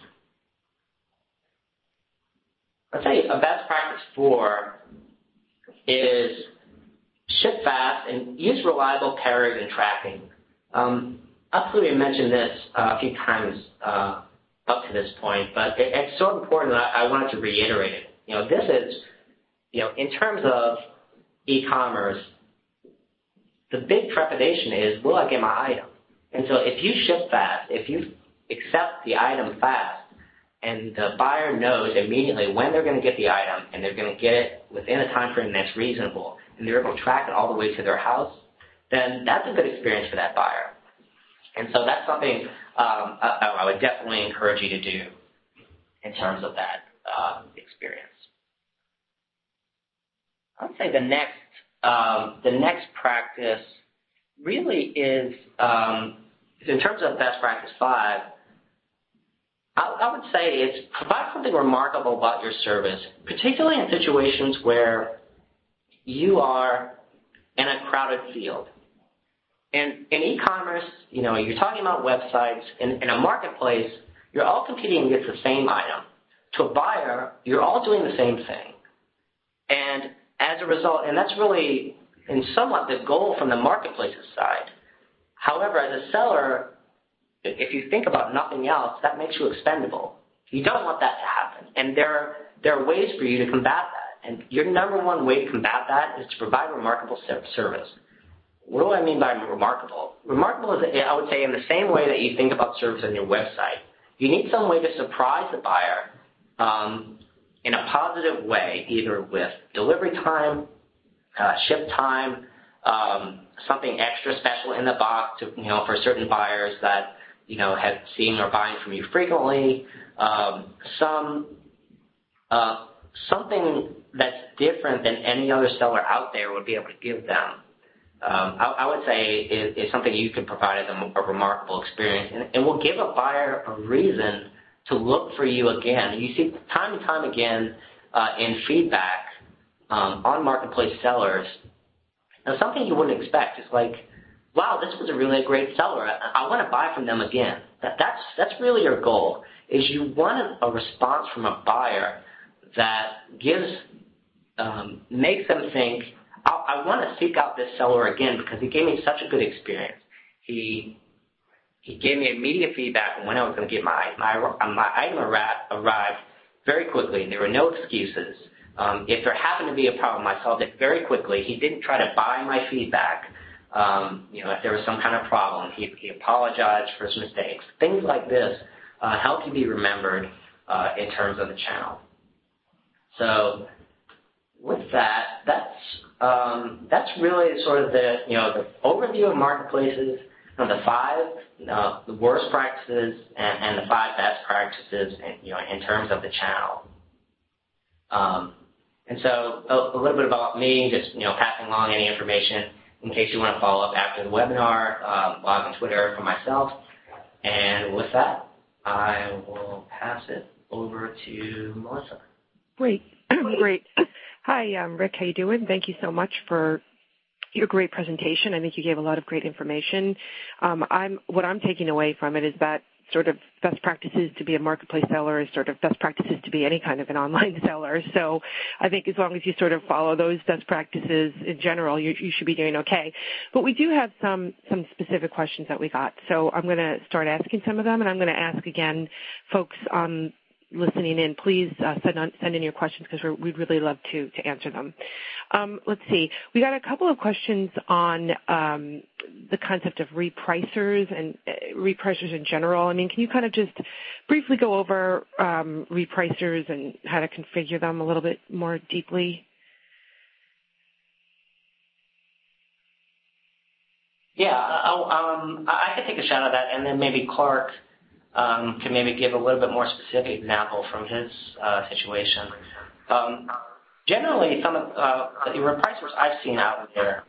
I'd say a best practice four is ship fast and use reliable carriers and tracking. Um, I've clearly mentioned this uh, a few times uh, up to this point, but it, it's so important that I, I wanted to reiterate it. You know, this is, you know, in terms of e-commerce, the big trepidation is, will I get my item? And so if you ship fast, if you accept the item fast, and the buyer knows immediately when they're going to get the item, and they're going to get it within a time frame that's reasonable, and they're able to track it all the way to their house, then that's a good experience for that buyer. And so that's something um, I, I would definitely encourage you to do in terms of that uh, experience. I would say the next um, the next practice really is, um, in terms of best practice five, I, I would say it's provide something remarkable about your service, particularly in situations where you are in a crowded field. And in e-commerce, you know, you're talking about websites. In, in a marketplace, you're all competing against the same item. To a buyer, you're all doing the same thing. And as a result, and that's really in somewhat the goal from the marketplace's side. However, as a seller, if you think about nothing else, that makes you expendable. You don't want that to happen. And there are, there are ways for you to combat that. And your number one way to combat that is to provide remarkable service. What do I mean by remarkable? Remarkable is, I would say, in the same way that you think about service on your website. You need some way to surprise the buyer um, in a positive way, either with delivery time, uh, ship time, um, something extra special in the box to, you know, for certain buyers that, you know, have seen or buying from you frequently, um, some uh, something that's different than any other seller out there would be able to give them. Um, I, I would say is, is something you can provide as a, a remarkable experience, and, and will give a buyer a reason to look for you again. You see time and time again uh, in feedback um, on marketplace sellers, now something you wouldn't expect is like, wow, this was a really great seller. I, I want to buy from them again. That, that's that's really your goal. Is you want a, a response from a buyer that gives um, makes them think, I, I want to seek out this seller again because he gave me such a good experience. He he gave me immediate feedback on when I was going to get my my my item arrived very quickly. There were no excuses. Um, if there happened to be a problem, I solved it very quickly. He didn't try to buy my feedback. Um, you know, if there was some kind of problem, he, he apologized for his mistakes. Things like this uh, help you be remembered uh, in terms of the channel. So with that, that's um, that's really sort of the you know the overview of marketplaces, you know, the five uh, the worst practices and, and the five best practices, in, you know, in terms of the channel. Um, and so a, a little bit about me, just you know, passing along any information in case you want to follow up after the webinar, um, blog on Twitter for myself. And with that, I will pass it over to Melissa. Great, great. Hi, um, Rick. How you doing? Thank you so much for your great presentation. I think you gave a lot of great information. Um, I'm what I'm taking away from it is that sort of best practices to be a marketplace seller is sort of best practices to be any kind of an online seller. So I think as long as you sort of follow those best practices in general, you, you should be doing okay. But we do have some some specific questions that we got. So I'm going to start asking some of them, and I'm going to ask again, folks on listening in, please uh, send, on, send in your questions because we'd really love to, to answer them. Um, let's see. We got a couple of questions on um, the concept of repricers and uh, repricers in general. I mean, can you kind of just briefly go over um, repricers and how to configure them a little bit more deeply? Yeah, I'll, um, I can take a shot at that, and then maybe Clark Um, can maybe give a little bit more specific example from his uh, situation. Um, generally, some of uh, the repricers I've seen out there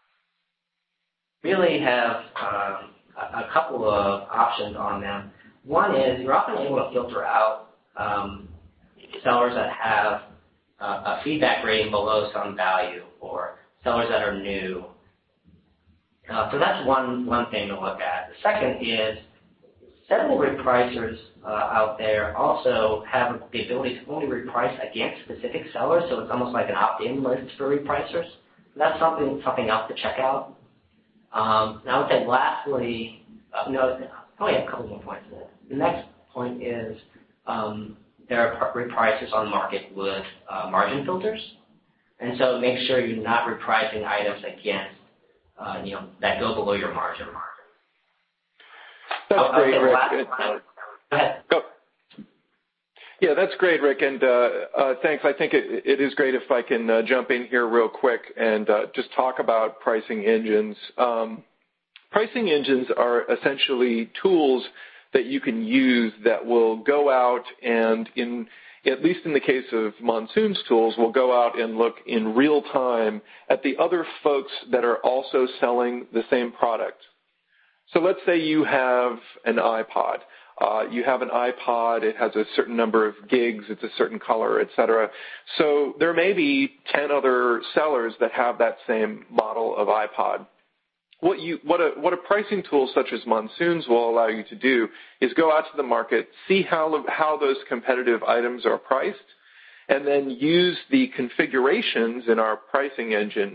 really have um, a, a couple of options on them. One is you're often able to filter out um, sellers that have uh, a feedback rating below some value or sellers that are new. Uh, so that's one, one thing to look at. The second is several repricers uh, out there also have the ability to only reprice against specific sellers, so it's almost like an opt-in list for repricers. That's something something else to check out. Um, and I would say lastly, uh, no, I only have a couple more points. The next point is um, there are repricers on the market with uh, margin filters, and so make sure you're not repricing items against uh, you know that go below your margin. That's I'll, great, I'll Rick. Go ahead. Go. Yeah, that's great, Rick, and uh, uh, thanks. I think it, it is great if I can uh, jump in here real quick and uh, just talk about pricing engines. Um, pricing engines are essentially tools that you can use that will go out and, in at least in the case of Monsoon's tools, will go out and look in real time at the other folks that are also selling the same product. So let's say you have an iPod. Uh, you have an iPod, it has a certain number of gigs, it's a certain color, et cetera. So there may be ten other sellers that have that same model of iPod. What you, what a, what a pricing tool such as Monsoons will allow you to do is go out to the market, see how, how those competitive items are priced, and then use the configurations in our pricing engine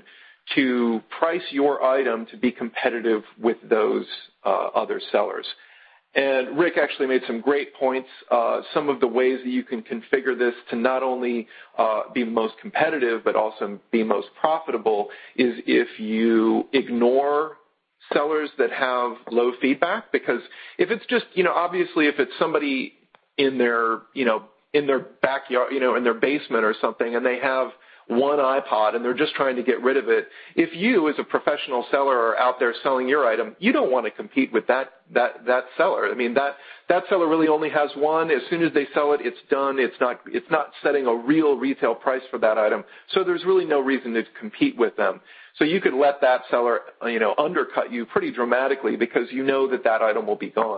to price your item to be competitive with those uh, other sellers. And Rick actually made some great points. Uh, some of the ways that you can configure this to not only uh, be most competitive but also be most profitable is if you ignore sellers that have low feedback. Because if it's just, you know, obviously if it's somebody in their, you know, in their backyard, you know, in their basement or something, and they have one iPod and they're just trying to get rid of it. If you, as a professional seller, are out there selling your item, you don't want to compete with that that that seller. I mean, that that seller really only has one. As soon as they sell it, it's done. It's not it's not setting a real retail price for that item. So there's really no reason to compete with them. So you could let that seller, you know, undercut you pretty dramatically because you know that that item will be gone.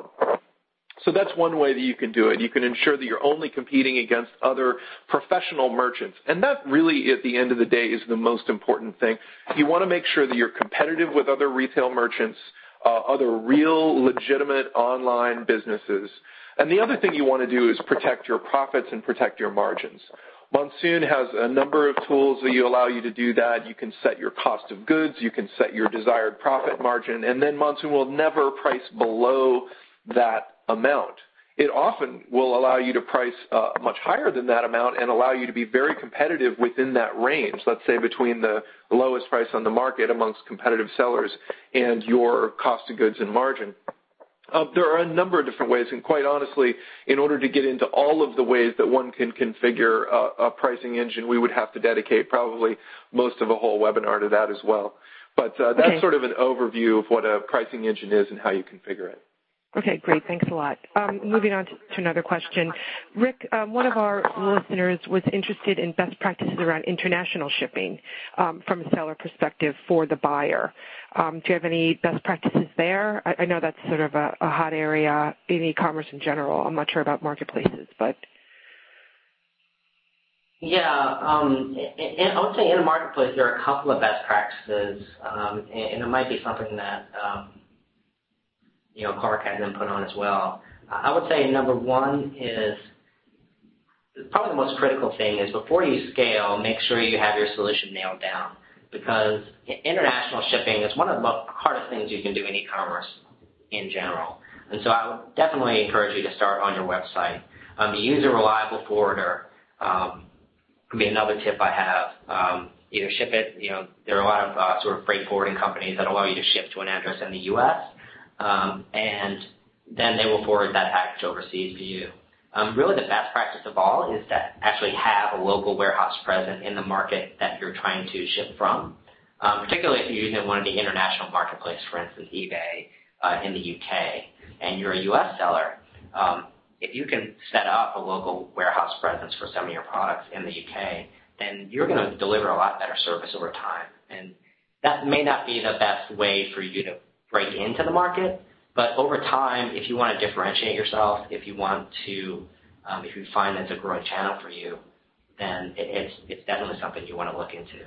So that's one way that you can do it. You can ensure that you're only competing against other professional merchants. And that really, at the end of the day, is the most important thing. You want to make sure that you're competitive with other retail merchants, uh, other real, legitimate online businesses. And the other thing you want to do is protect your profits and protect your margins. Monsoon has a number of tools that you allow you to do that. You can set your cost of goods. You can set your desired profit margin. And then Monsoon will never price below that amount. It often will allow you to price uh, much higher than that amount and allow you to be very competitive within that range, let's say between the lowest price on the market amongst competitive sellers and your cost of goods and margin. Uh, there are a number of different ways, and quite honestly, in order to get into all of the ways that one can configure a, a pricing engine, we would have to dedicate probably most of a whole webinar to that as well. But uh, that's okay. Sort of an overview of what a pricing engine is and how you configure it. Okay, great. Thanks a lot. Um, moving on to, to another question. Rick, um, one of our listeners was interested in best practices around international shipping um, from a seller perspective for the buyer. Um, do you have any best practices there? I, I know that's sort of a, a hot area in e-commerce in general. I'm not sure about marketplaces, but... Yeah, um, and I would say in a marketplace there are a couple of best practices, um, and, and it might be something that... Um, you know, Clark had input on as well. I would say number one is probably the most critical thing is before you scale, make sure you have your solution nailed down, because international shipping is one of the hardest things you can do in e-commerce in general. And so I would definitely encourage you to start on your website. Um, use a reliable forwarder um, would be another tip I have. Um, either ship it, you know, there are a lot of uh, sort of freight forwarding companies that allow you to ship to an address in the U S, Um, and then they will forward that package overseas to you. Um, really the best practice of all is to actually have a local warehouse present in the market that you're trying to ship from, um, particularly if you're using one of the international marketplaces, for instance, eBay uh, in the U K, and you're a U S seller. Um, if you can set up a local warehouse presence for some of your products in the U K, then you're going to deliver a lot better service over time. And that may not be the best way for you to break into the market, but over time, if you want to differentiate yourself, if you want to, um, if you find that's a growing channel for you, then it, it's it's definitely something you want to look into.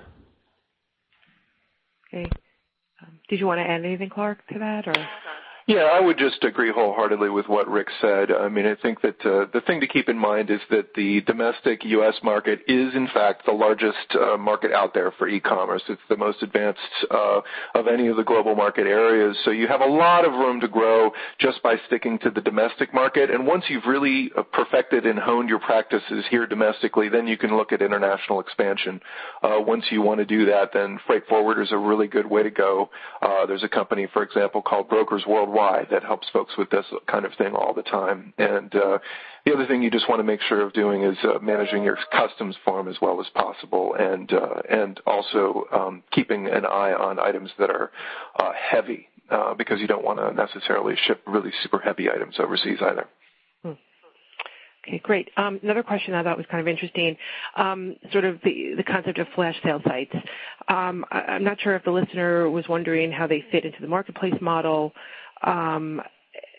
Okay. Um, did you want to add anything, Clark, to that, or? Yeah, I would just agree wholeheartedly with what Rick said. I mean, I think that uh, the thing to keep in mind is that the domestic U S market is, in fact, the largest uh, market out there for e-commerce. It's the most advanced uh, of any of the global market areas. So you have a lot of room to grow just by sticking to the domestic market. And once you've really perfected and honed your practices here domestically, then you can look at international expansion. Uh, once you want to do that, then freight forward is a really good way to go. Uh, there's a company, for example, called Brokers Worldwide that helps folks with this kind of thing all the time. And uh, the other thing you just want to make sure of doing is uh, managing your customs form as well as possible, and uh, and also um, keeping an eye on items that are uh, heavy, uh, because you don't want to necessarily ship really super heavy items overseas either. Hmm. Okay, great. Um, another question I thought was kind of interesting, um, sort of the, the concept of flash sale sites. Um, I, I'm not sure if the listener was wondering how they fit into the marketplace model. Um,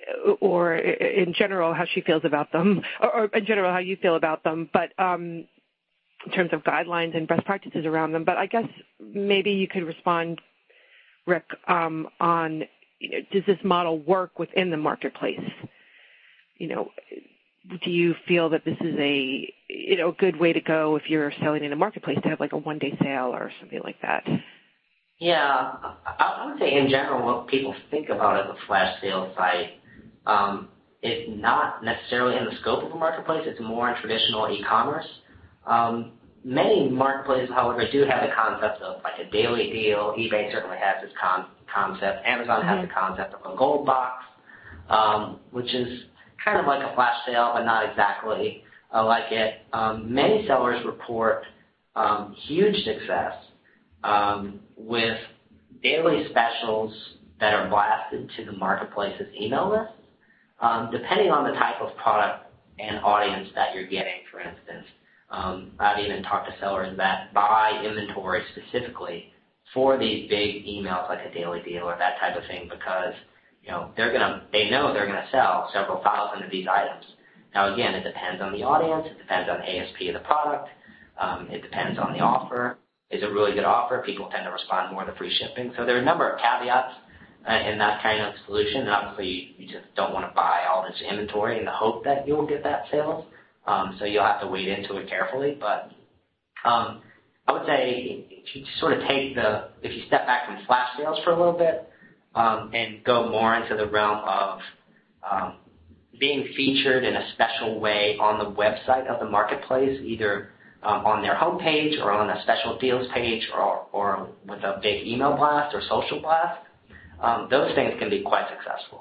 or in general how she feels about them, or, or in general how you feel about them, but um, in terms of guidelines and best practices around them. But I guess maybe you could respond, Rick, um, on, you know, does this model work within the marketplace? You know, do you feel that this is a, you know, a good way to go if you're selling in a marketplace to have like a one-day sale or something like that? Yeah, I would say in general what people think about as a flash sale site um, is not necessarily in the scope of a marketplace. It's more in traditional e-commerce. Um, many marketplaces, however, do have the concept of like a daily deal. eBay certainly has this con- concept. Amazon mm-hmm. has the concept of a gold box, um, which is kind of like a flash sale, but not exactly uh, like it. Um, many sellers report um, huge success um, with daily specials that are blasted to the marketplace's email list, um, depending on the type of product and audience that you're getting, for instance. Um, I've even talked to sellers that buy inventory specifically for these big emails like a daily deal or that type of thing because, you know, they're gonna, they know they're going to sell several thousand of these items. Now, again, it depends on the audience. It depends on the A S P of the product. Um, it depends on the offer. Is a really good offer. People tend to respond more to free shipping. So there are a number of caveats uh, in that kind of solution. And obviously, you, you just don't want to buy all this inventory in the hope that you'll get that sales. Um, so you'll have to wade into it carefully. But um, I would say if you sort of take the, if you step back from flash sales for a little bit um, and go more into the realm of um, being featured in a special way on the website of the marketplace, either Um, on their homepage or on a special deals page or, or with a big email blast or social blast, um, those things can be quite successful.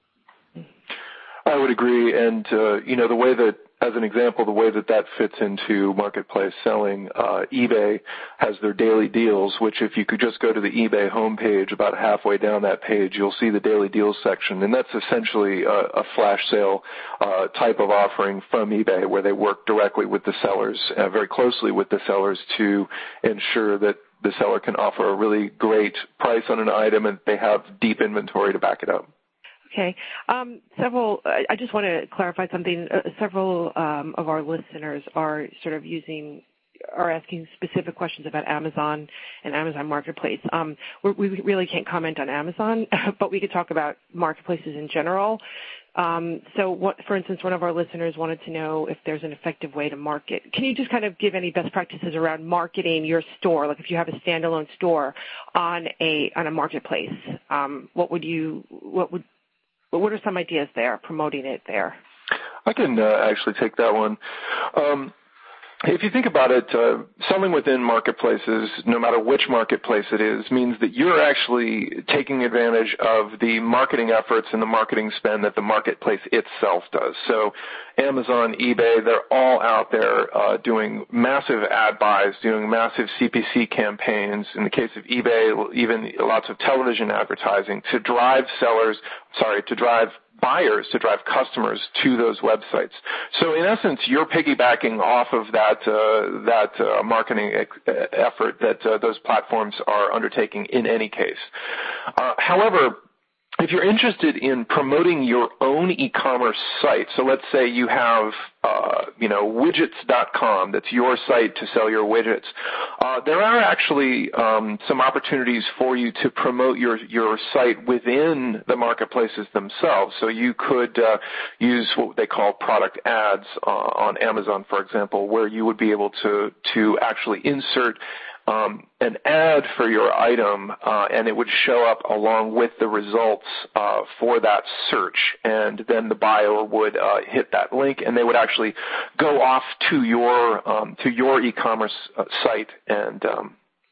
I would agree. And, uh, you know, the way that, as an example, the way that that fits into marketplace selling, uh, eBay has their daily deals, which if you could just go to the eBay homepage about halfway down that page, you'll see the daily deals section. And that's essentially a, a flash sale uh, type of offering from eBay where they work directly with the sellers, uh, very closely with the sellers to ensure that the seller can offer a really great price on an item and they have deep inventory to back it up. Okay. Um, several, I just want to clarify something. Uh, several um, of our listeners are sort of using, are asking specific questions about Amazon and Amazon Marketplace. Um, we're, we really can't comment on Amazon, but we could talk about marketplaces in general. Um, so, what, for instance, one of our listeners wanted to know if there's an effective way to market. Can you just kind of give any best practices around marketing your store? Like if you have a standalone store on a on a marketplace, um, what would you what would But what are some ideas there, promoting it there? I can uh, actually take that one. Um, if you think about it, uh, selling within marketplaces, no matter which marketplace it is, means that you're actually taking advantage of the marketing efforts and the marketing spend that the marketplace itself does. So Amazon, eBay, they're all out there uh, doing massive ad buys, doing massive C P C campaigns. In the case of eBay, even lots of television advertising to drive sellers, sorry, to drive buyers, to drive customers to those websites. So in essence, you're piggybacking off of that uh, that uh, marketing ex- effort that uh, those platforms are undertaking in any case. Uh, however, if you're interested in promoting your own e-commerce site, so let's say you have, uh, you know, widgets dot com, that's your site to sell your widgets, uh, there are actually um, some opportunities for you to promote your, your site within the marketplaces themselves. So you could uh, use what they call product ads uh, on Amazon, for example, where you would be able to, to actually insert Um, an ad for your item, uh, and it would show up along with the results uh, for that search, and then the buyer would uh, hit that link, and they would actually go off to your um, to your e-commerce uh, site and um,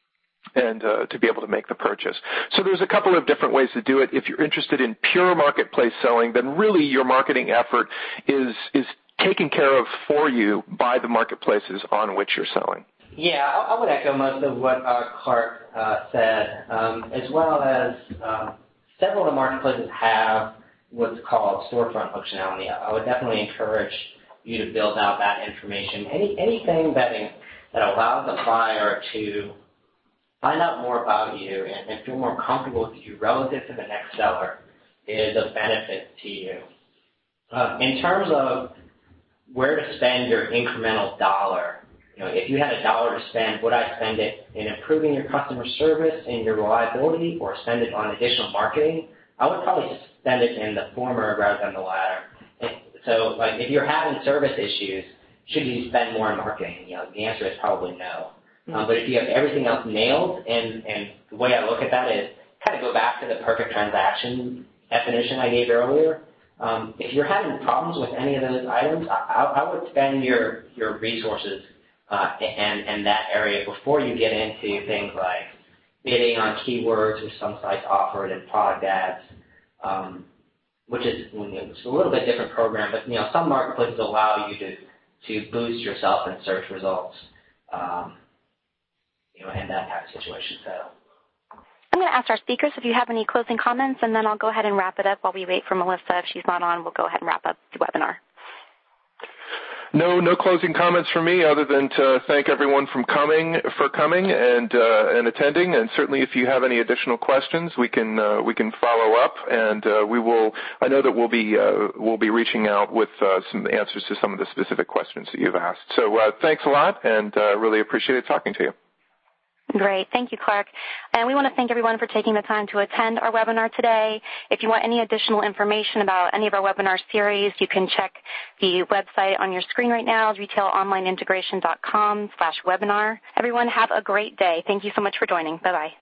and uh, to be able to make the purchase. So there's a couple of different ways to do it. If you're interested in pure marketplace selling, then really your marketing effort is is taken care of for you by the marketplaces on which you're selling. Yeah, I would echo most of what uh, Clark uh, said, um, as well as um, several of the marketplaces have what's called storefront functionality. I would definitely encourage you to build out that information. Any anything that that allows the buyer to find out more about you and, and feel more comfortable with you relative to the next seller is of benefit to you. Uh, in terms of where to spend your incremental dollar, you know, if you had a dollar to spend, would I spend it in improving your customer service and your reliability, or spend it on additional marketing? I would probably spend it in the former rather than the latter. And so, like, if you're having service issues, should you spend more in marketing? You know, the answer is probably no. Mm-hmm. Um, but if you have everything else nailed, and, and the way I look at that is kind of go back to the perfect transaction definition I gave earlier. Um, if you're having problems with any of those items, I, I would spend your, your resources uh, and, and that area before you get into things like bidding on keywords, which some sites offer, and product ads, um, which is you know, it's a little bit different program, but you know some marketplaces allow you to, to boost yourself in search results, um, you know, and that type of situation. So. I'm going to ask our speakers if you have any closing comments, and then I'll go ahead and wrap it up while we wait for Melissa. If she's not on, we'll go ahead and wrap up the webinar. No, no closing comments from me other than to thank everyone from coming for coming and uh, and attending. And certainly, if you have any additional questions, we can uh, we can follow up, and uh, we will. I know that we'll be uh, we'll be reaching out with uh, some answers to some of the specific questions that you've asked. So uh, thanks a lot, and uh, really appreciated talking to you. Great. Thank you, Clark. And we want to thank everyone for taking the time to attend our webinar today. If you want any additional information about any of our webinar series, you can check the website on your screen right now, retailonlineintegration.com slash webinar. Everyone have a great day. Thank you so much for joining. Bye-bye.